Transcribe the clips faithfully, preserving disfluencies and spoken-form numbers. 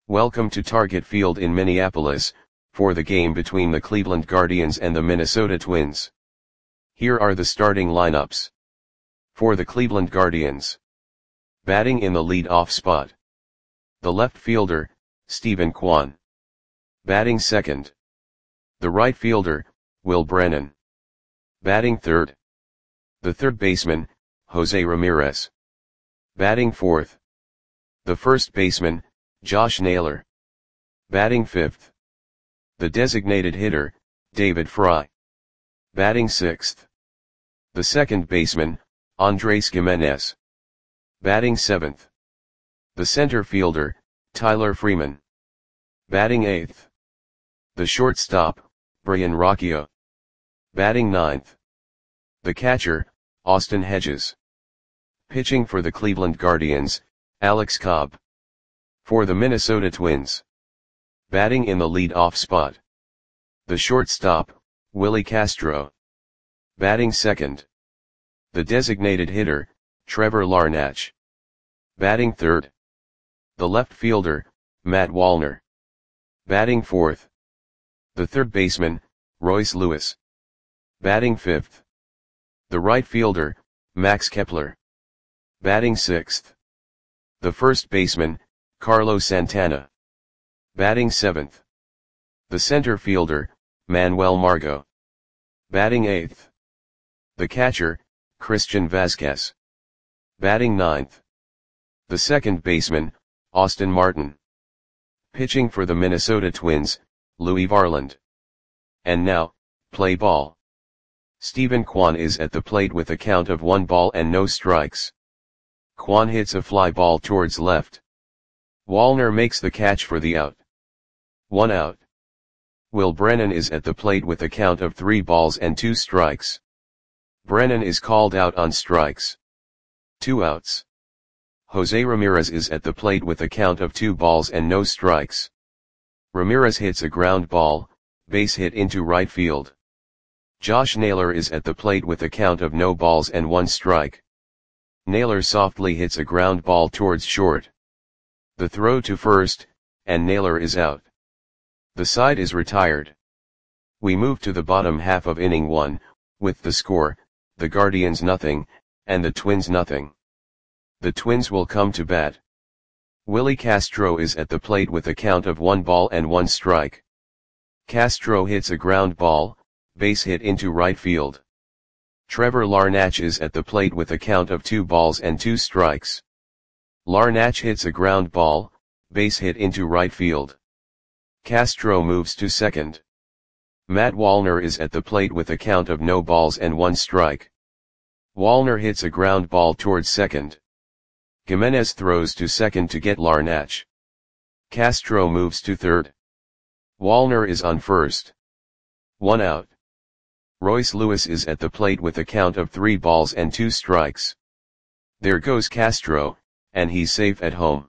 Welcome to Target Field in Minneapolis, for the game between the Cleveland Guardians and the Minnesota Twins. Here are the starting lineups. For the Cleveland Guardians. Batting in the lead-off spot. The left fielder, Steven Kwan. Batting second. The right fielder, Will Brennan. Batting third. The third baseman, Jose Ramirez. Batting fourth. The first baseman, Josh Naylor. Batting fifth. The designated hitter, David Fry. Batting sixth. The second baseman, Andres Gimenez. Batting seventh. The center fielder, Tyler Freeman. Batting eighth. The shortstop, Brayan Rocchio. Batting ninth. The catcher, Austin Hedges. Pitching for the Cleveland Guardians, Alex Cobb. For the Minnesota Twins. Batting in the lead-off spot. The shortstop, Willie Castro. Batting second. The designated hitter, Trevor Larnach. Batting third. The left fielder, Matt Wallner. Batting fourth. The third baseman, Royce Lewis. Batting fifth. The right fielder, Max Kepler. Batting sixth. The first baseman, Carlos Santana. Batting seventh. The center fielder, Manuel Margot. Batting eighth. The catcher, Christian Vazquez. Batting ninth. The second baseman, Austin Martin. Pitching for the Minnesota Twins, Louis Varland. And now, play ball. Steven Kwan is at the plate with a count of one ball and no strikes. Kwan hits a fly ball towards left. Wallner makes the catch for the out. One out. Will Brennan is at the plate with a count of three balls and two strikes. Brennan is called out on strikes. Two outs. Jose Ramirez is at the plate with a count of two balls and no strikes. Ramirez hits a ground ball, base hit into right field. Josh Naylor is at the plate with a count of no balls and one strike. Naylor softly hits a ground ball towards short. The throw to first, and Naylor is out. The side is retired. We move to the bottom half of inning one, with the score, the Guardians nothing, and the Twins nothing. The Twins will come to bat. Willie Castro is at the plate with a count of one ball and one strike. Castro hits a ground ball, base hit into right field. Trevor Larnach is at the plate with a count of two balls and two strikes. Larnach hits a ground ball, base hit into right field. Castro moves to second. Matt Wallner is at the plate with a count of no balls and one strike. Wallner hits a ground ball towards second. Gimenez throws to second to get Larnach. Castro moves to third. Wallner is on first. One out. Royce Lewis is at the plate with a count of three balls and two strikes. There goes Castro, and he's safe at home.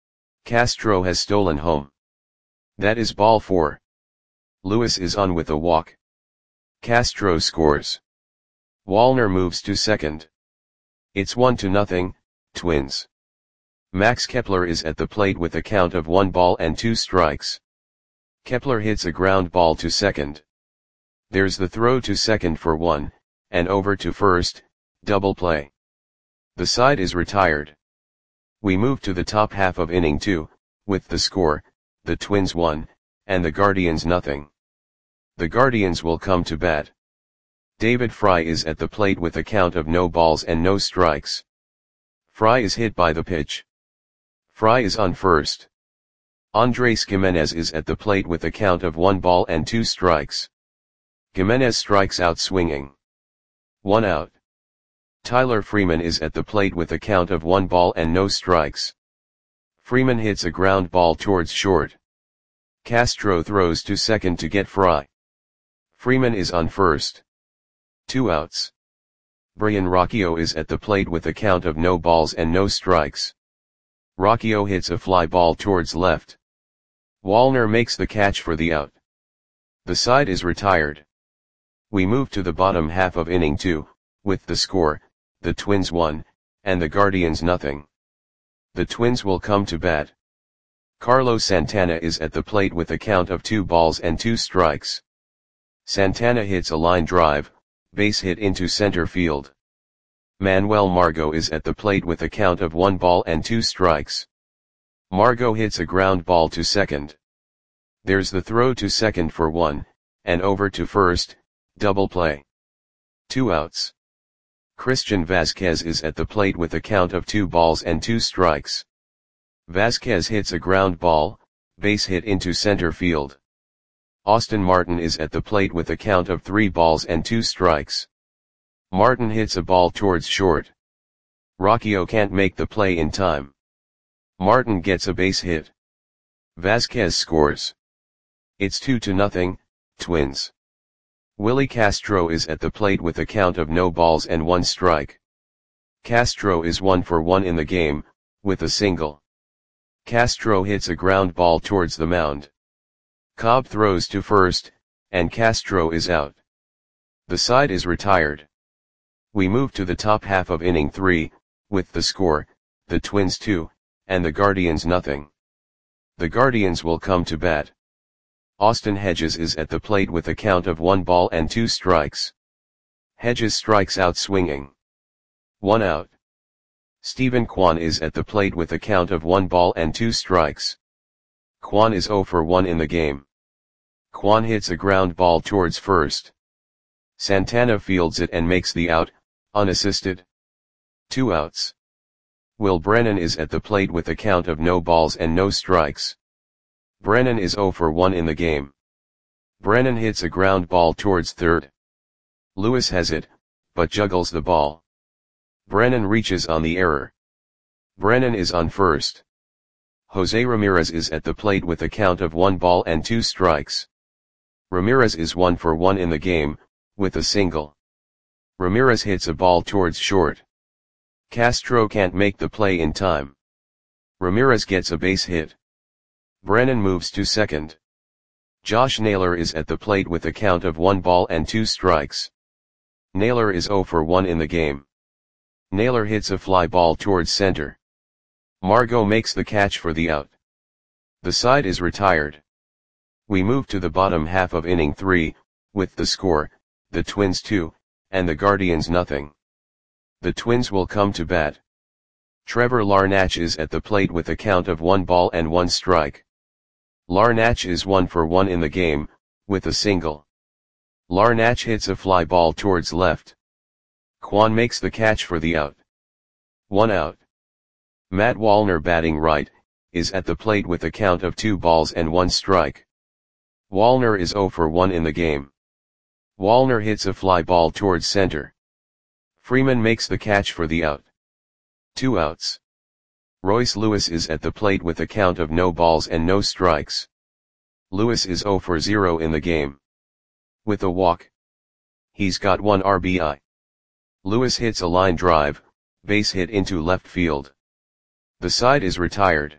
Castro has stolen home. That is ball four. Lewis is on with a walk. Castro scores. Wallner moves to second. It's one to nothing, Twins. Max Kepler is at the plate with a count of one ball and two strikes. Kepler hits a ground ball to second. There's the throw to second for one, and over to first, double play. The side is retired. We move to the top half of inning two, with the score, the Twins one, and the Guardians nothing. The Guardians will come to bat. David Fry is at the plate with a count of no balls and no strikes. Fry is hit by the pitch. Fry is on first. Andres Gimenez is at the plate with a count of one ball and two strikes. Gimenez strikes out swinging. One out. Tyler Freeman is at the plate with a count of one ball and no strikes. Freeman hits a ground ball towards short. Castro throws to second to get Fry. Freeman is on first. Two outs. Brayan Rocchio is at the plate with a count of no balls and no strikes. Rocchio hits a fly ball towards left. Wallner makes the catch for the out. The side is retired. We move to the bottom half of inning two, with the score, the Twins one, and the Guardians nothing. The Twins will come to bat. Carlos Santana is at the plate with a count of two balls and two strikes. Santana hits a line drive, base hit into center field. Manuel Margot is at the plate with a count of one ball and two strikes. Margot hits a ground ball to second. There's the throw to second for one, and over to first, double play. Two outs. Christian Vasquez is at the plate with a count of two balls and two strikes. Vasquez hits a ground ball, base hit into center field. Austin Martin is at the plate with a count of three balls and two strikes. Martin hits a ball towards short. Rocchio can't make the play in time. Martin gets a base hit. Vasquez scores. It's two to nothing, Twins. Willie Castro is at the plate with a count of no balls and one strike. Castro is one for one in the game, with a single. Castro hits a ground ball towards the mound. Cobb throws to first, and Castro is out. The side is retired. We move to the top half of inning three, with the score, the Twins two, and the Guardians nothing. The Guardians will come to bat. Austin Hedges is at the plate with a count of one ball and two strikes. Hedges strikes out swinging. One out. Stephen Kwan is at the plate with a count of one ball and two strikes. Kwan is zero for one in the game. Kwan hits a ground ball towards first. Santana fields it and makes the out, unassisted. Two outs. Will Brennan is at the plate with a count of no balls and no strikes. Brennan is zero for one in the game. Brennan hits a ground ball towards third. Lewis has it, but juggles the ball. Brennan reaches on the error. Brennan is on first. Jose Ramirez is at the plate with a count of one ball and two strikes. Ramirez is one for one in the game, with a single. Ramirez hits a ball towards short. Castro can't make the play in time. Ramirez gets a base hit. Brennan moves to second. Josh Naylor is at the plate with a count of one ball and two strikes. Naylor is zero for one in the game. Naylor hits a fly ball towards center. Margot makes the catch for the out. The side is retired. We move to the bottom half of inning three, with the score, the Twins two, and the Guardians nothing. The Twins will come to bat. Trevor Larnach is at the plate with a count of one ball and one strike. Larnach is one for one in the game, with a single. Larnach hits a fly ball towards left. Kwan makes the catch for the out. One out. Matt Wallner batting right, is at the plate with a count of two balls and one strike. Wallner is zero for one in the game. Wallner hits a fly ball towards center. Freeman makes the catch for the out. Two outs. Royce Lewis is at the plate with a count of no balls and no strikes. Lewis is zero for zero in the game. With a walk. He's got one R B I. Lewis hits a line drive, base hit into left field. The side is retired.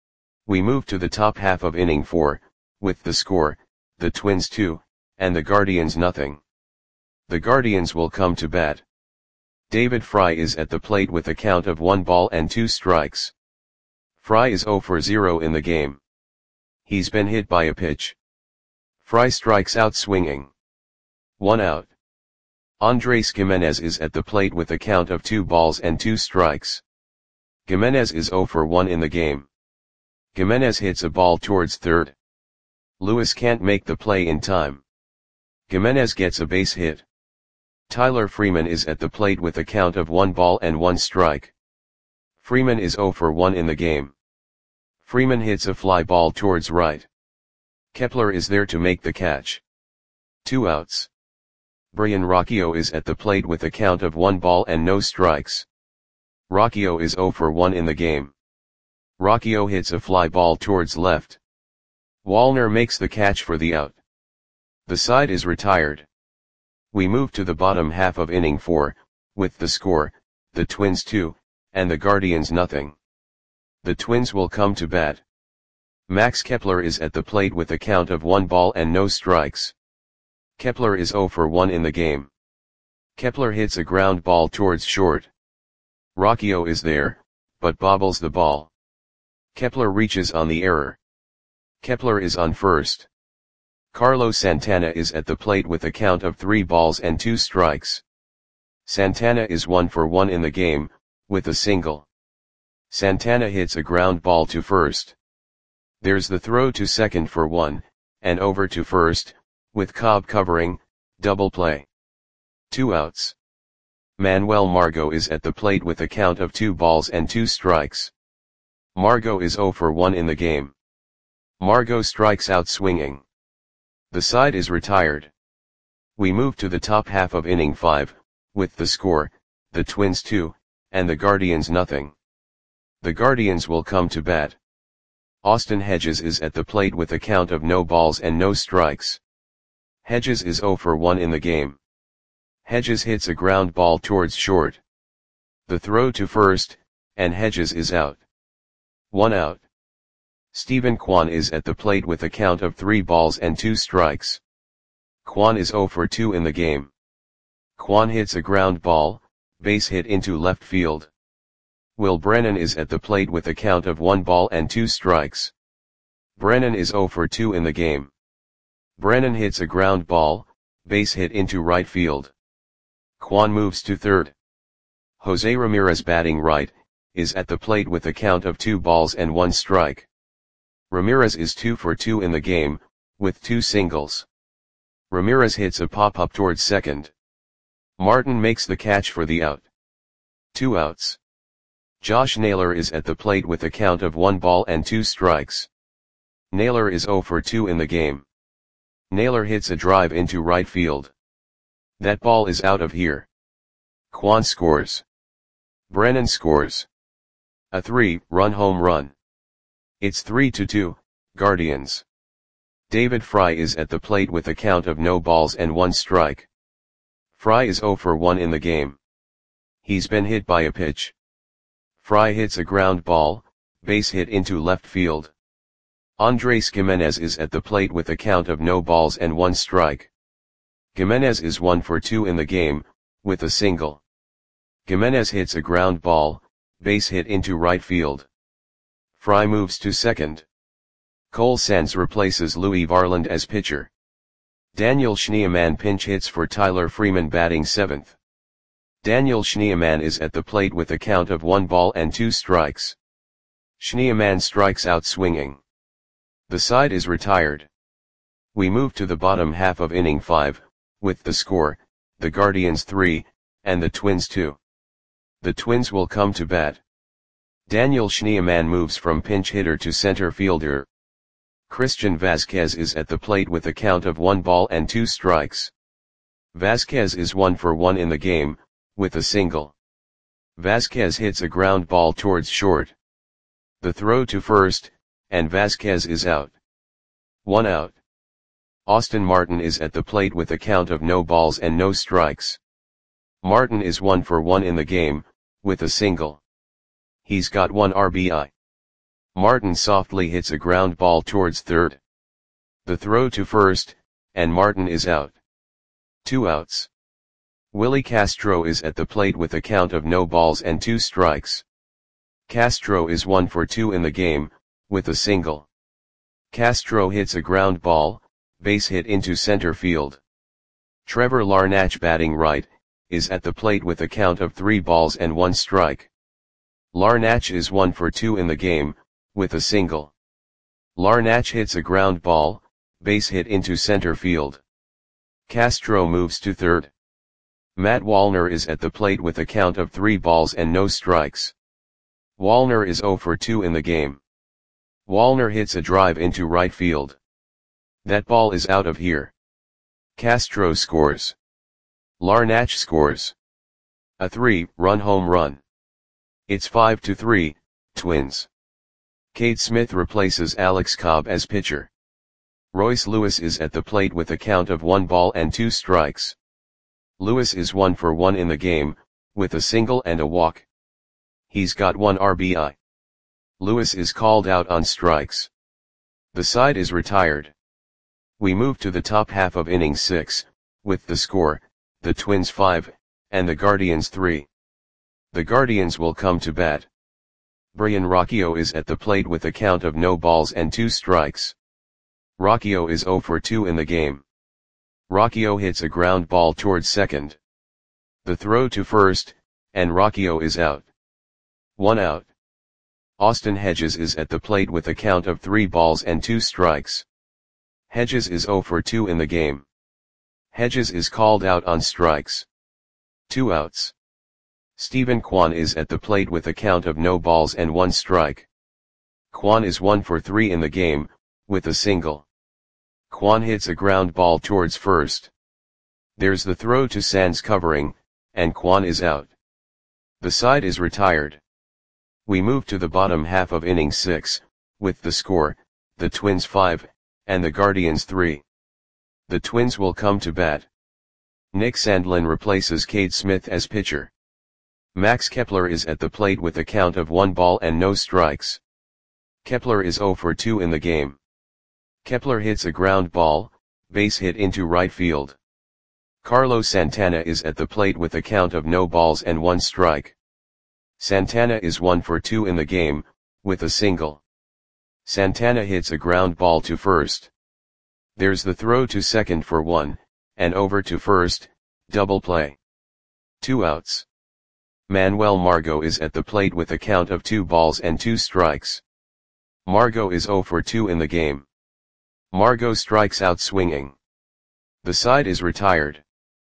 We move to the top half of inning four, with the score, the Twins two, and the Guardians nothing. The Guardians will come to bat. David Fry is at the plate with a count of one ball and two strikes. Fry is zero for zero in the game. He's been hit by a pitch. Fry strikes out swinging. One out. Andres Gimenez is at the plate with a count of two balls and two strikes. Gimenez is zero for one in the game. Gimenez hits a ball towards third. Lewis can't make the play in time. Gimenez gets a base hit. Tyler Freeman is at the plate with a count of one ball and one strike. Freeman is zero for one in the game. Freeman hits a fly ball towards right. Kepler is there to make the catch. Two outs. Brian Rocchio is at the plate with a count of one ball and no strikes. Rocchio is zero for one in the game. Rocchio hits a fly ball towards left. Wallner makes the catch for the out. The side is retired. We move to the bottom half of inning four, with the score, the Twins two, and the Guardians nothing. The Twins will come to bat. Max Kepler is at the plate with a count of one ball and no strikes. Kepler is zero for one in the game. Kepler hits a ground ball towards short. Rocchio is there, but bobbles the ball. Kepler reaches on the error. Kepler is on first. Carlos Santana is at the plate with a count of three balls and two strikes. Santana is one for one in the game, with a single. Santana hits a ground ball to first. There's the throw to second for one, and over to first, with Cobb covering, double play. Two outs. Manuel Margot is at the plate with a count of two balls and two strikes. Margot is zero for one in the game. Margot strikes out swinging. The side is retired. We move to the top half of inning five, with the score, the Twins two, and the Guardians nothing. The Guardians will come to bat. Austin Hedges is at the plate with a count of no balls and no strikes. Hedges is zero for one in the game. Hedges hits a ground ball towards short. The throw to first, and Hedges is out. One out. Stephen Kwan is at the plate with a count of three balls and two strikes. Kwan is zero for two in the game. Kwan hits a ground ball, base hit into left field. Will Brennan is at the plate with a count of one ball and two strikes. Brennan is zero for two in the game. Brennan hits a ground ball, base hit into right field. Kwan moves to third. Jose Ramirez, batting right, is at the plate with a count of two balls and one strike. Ramirez is two for two in the game, with two singles. Ramirez hits a pop-up towards second. Martin makes the catch for the out. Two outs. Josh Naylor is at the plate with a count of one ball and two strikes. Naylor is zero for two in the game. Naylor hits a drive into right field. That ball is out of here. Kwan scores. Brennan scores. A three-run home run. It's three to two, Guardians. David Fry is at the plate with a count of no balls and one strike. Fry is zero for one in the game. He's been hit by a pitch. Fry hits a ground ball, base hit into left field. Andres Gimenez is at the plate with a count of no balls and one strike. Gimenez is one for two in the game, with a single. Gimenez hits a ground ball, base hit into right field. Fry moves to second. Cole Sands replaces Louis Varland as pitcher. Daniel Schneemann pinch hits for Tyler Freeman, batting seventh. Daniel Schneemann is at the plate with a count of one ball and two strikes. Schneemann strikes out swinging. The side is retired. We move to the bottom half of inning five, with the score, the Guardians three, and the Twins two. The Twins will come to bat. Daniel Schneemann moves from pinch hitter to center fielder. Christian Vasquez is at the plate with a count of one ball and two strikes. Vasquez is one for one in the game, with a single. Vasquez hits a ground ball towards short. The throw to first, and Vasquez is out. One out. Austin Martin is at the plate with a count of no balls and no strikes. Martin is one for one in the game, with a single. He's got one R B I. Martin softly hits a ground ball towards third. The throw to first, and Martin is out. Two outs. Willie Castro is at the plate with a count of no balls and two strikes. Castro is one for two in the game, with a single. Castro hits a ground ball, base hit into center field. Trevor Larnach, batting right, is at the plate with a count of three balls and one strike. Larnach is one for two in the game, with a single. Larnach hits a ground ball, base hit into center field. Castro moves to third. Matt Wallner is at the plate with a count of three balls and no strikes. Wallner is zero for two in the game. Wallner hits a drive into right field. That ball is out of here. Castro scores. Larnach scores. A three-run home run. It's five to three, Twins. Cade Smith replaces Alex Cobb as pitcher. Royce Lewis is at the plate with a count of one ball and two strikes. Lewis is one for one in the game, with a single and a walk. He's got one R B I. Lewis is called out on strikes. The side is retired. We move to the top half of inning six, with the score, the Twins five, and the Guardians three. The Guardians will come to bat. Brian Rocchio is at the plate with a count of no balls and two strikes. Rocchio is zero for two in the game. Rocchio hits a ground ball towards second. The throw to first, and Rocchio is out. One out. Austin Hedges is at the plate with a count of three balls and two strikes. Hedges is zero for two in the game. Hedges is called out on strikes. Two outs. Stephen Kwan is at the plate with a count of no balls and one strike. Kwan is one for three in the game, with a single. Kwan hits a ground ball towards first. There's the throw to Sands covering, and Kwan is out. The side is retired. We move to the bottom half of inning six, with the score, the Twins five, and the Guardians three. The Twins will come to bat. Nick Sandlin replaces Cade Smith as pitcher. Max Kepler is at the plate with a count of one ball and no strikes. Kepler is zero for two in the game. Kepler hits a ground ball, base hit into right field. Carlos Santana is at the plate with a count of no balls and one strike. Santana is one for two in the game, with a single. Santana hits a ground ball to first. There's the throw to second for one, and over to first, double play. Two outs. Manuel Margot is at the plate with a count of two balls and two strikes. Margot is zero for two in the game. Margot strikes out swinging. The side is retired.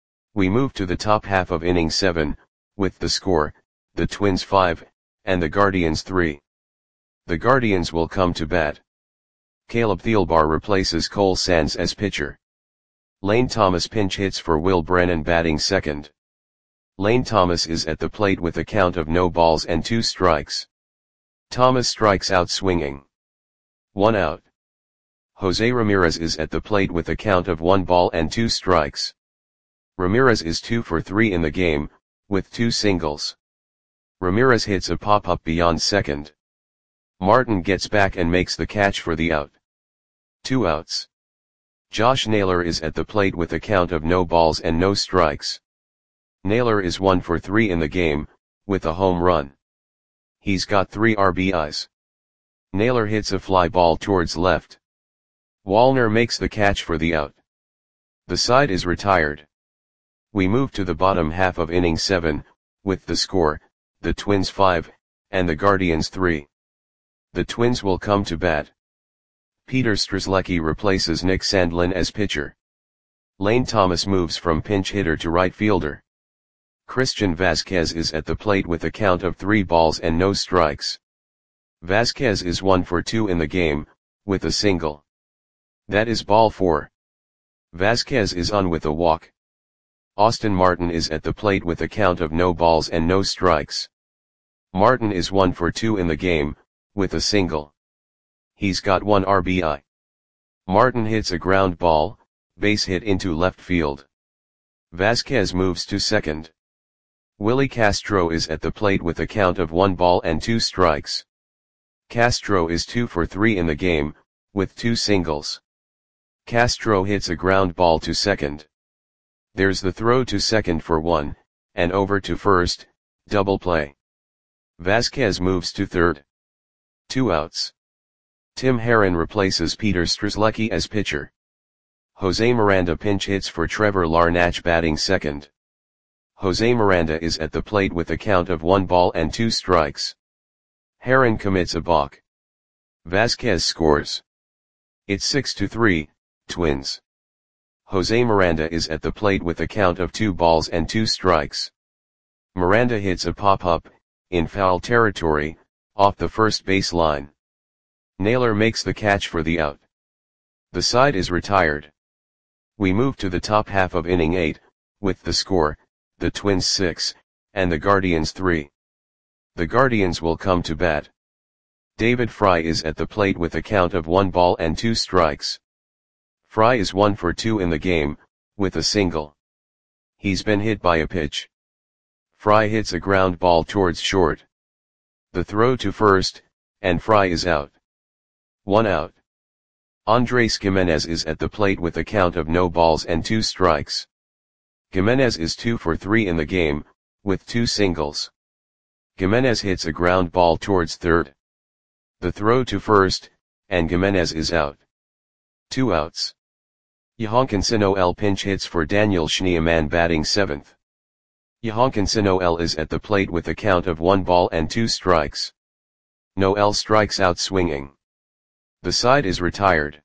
We move to the top half of inning seven, with the score, the Twins five, and the Guardians three. The Guardians will come to bat. Caleb Thielbar replaces Cole Sands as pitcher. Lane Thomas pinch hits for Will Brennan batting second. Lane Thomas is at the plate with a count of no balls and two strikes. Thomas strikes out swinging. One out. Jose Ramirez is at the plate with a count of one ball and two strikes. Ramirez is two for three in the game, with two singles. Ramirez hits a pop-up beyond second. Martin gets back and makes the catch for the out. Two outs. Josh Naylor is at the plate with a count of no balls and no strikes. Naylor is one for three in the game, with a home run. He's got three R B Is. Naylor hits a fly ball towards left. Wallner makes the catch for the out. The side is retired. We move to the bottom half of inning seven, with the score, the Twins five, and the Guardians three. The Twins will come to bat. Peter Strzelecki replaces Nick Sandlin as pitcher. Lane Thomas moves from pinch hitter to right fielder. Christian Vasquez is at the plate with a count of three balls and no strikes. Vasquez is one for two in the game, with a single. That is ball four. Vasquez is on with a walk. Austin Martin is at the plate with a count of no balls and no strikes. Martin is one for two in the game, with a single. He's got one R B I. Martin hits a ground ball, base hit into left field. Vasquez moves to second. Willie Castro is at the plate with a count of one ball and two strikes. Castro is two for three in the game, with two singles. Castro hits a ground ball to second. There's the throw to second for one, and over to first, double play. Vasquez moves to third. Two outs. Tim Herron replaces Peter Strzelecki as pitcher. Jose Miranda pinch hits for Trevor Larnach batting second. Jose Miranda is at the plate with a count of one ball and two strikes. Herron commits a balk. Vasquez scores. It's six to three, Twins. Jose Miranda is at the plate with a count of two balls and two strikes. Miranda hits a pop-up, in foul territory, off the first base line. Naylor makes the catch for the out. The side is retired. We move to the top half of inning eight, with the score, the Twins six, and the Guardians three. The Guardians will come to bat. David Fry is at the plate with a count of one ball and two strikes. Fry is one for two in the game, with a single. He's been hit by a pitch. Fry hits a ground ball towards short. The throw to first, and Fry is out. One out. Andres Gimenez is at the plate with a count of no balls and two strikes. Gimenez is two for three in the game, with two singles. Gimenez hits a ground ball towards third. The throw to first, and Gimenez is out. Two outs. Johankinson O L pinch hits for Daniel Schneemann batting seventh. Johankinson Noel is at the plate with a count of one ball and two strikes. Noel strikes out swinging. The side is retired.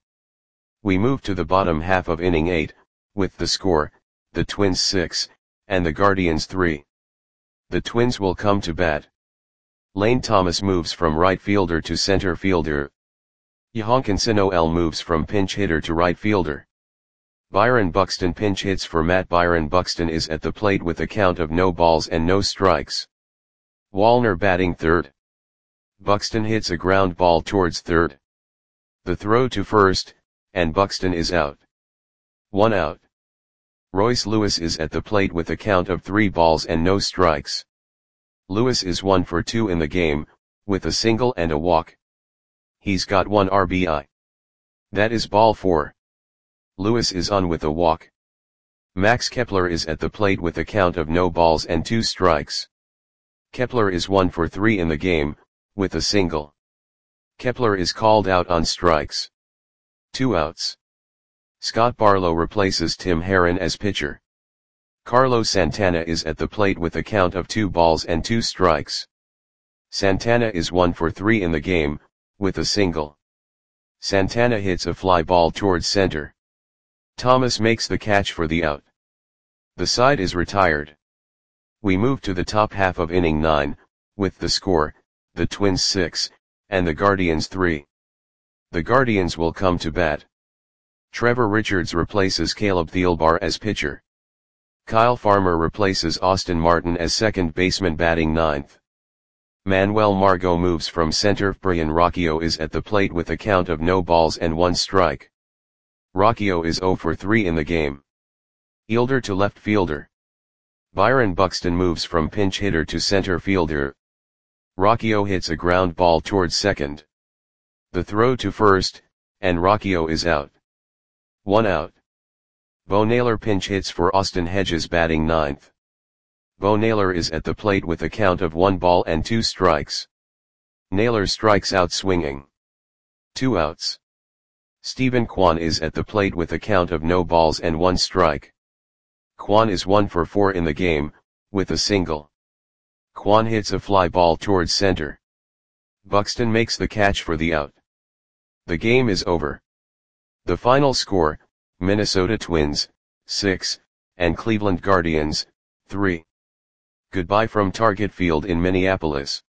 We move to the bottom half of inning eight, with the score, the Twins six, and the Guardians three. The Twins will come to bat. Lane Thomas moves from right fielder to center fielder. Johankinson Noel moves from pinch hitter to right fielder. Byron Buxton pinch hits for Matt. Byron Buxton is at the plate with a count of no balls and no strikes. Wallner batting third. Buxton hits a ground ball towards third. The throw to first, and Buxton is out. One out. Royce Lewis is at the plate with a count of three balls and no strikes. Lewis is one for two in the game, with a single and a walk. He's got one R B I. That is ball four. Lewis is on with a walk. Max Kepler is at the plate with a count of no balls and two strikes. Kepler is one for three in the game, with a single. Kepler is called out on strikes. Two outs. Scott Barlow replaces Tim Herron as pitcher. Carlos Santana is at the plate with a count of two balls and two strikes. Santana is one for three in the game, with a single. Santana hits a fly ball towards center. Thomas makes the catch for the out. The side is retired. We move to the top half of inning nine, with the score, the Twins six, and the Guardians three. The Guardians will come to bat. Trevor Richards replaces Caleb Thielbar as pitcher. Kyle Farmer replaces Austin Martin as second baseman batting ninth. Manuel Margot moves from center. Brian Rocchio is at the plate with a count of no balls and one strike. Rocchio is zero for three in the game. Fielder to left fielder. Byron Buxton moves from pinch hitter to center fielder. Rocchio hits a ground ball towards second. The throw to first, and Rocchio is out. One out. Bo Naylor pinch hits for Austin Hedges batting ninth. Bo Naylor is at the plate with a count of one ball and two strikes. Naylor strikes out swinging. Two outs. Stephen Kwan is at the plate with a count of no balls and one strike. Kwan is one for four in the game, with a single. Kwan hits a fly ball towards center. Buxton makes the catch for the out. The game is over. The final score, Minnesota Twins, six, and Cleveland Guardians, three. Goodbye from Target Field in Minneapolis.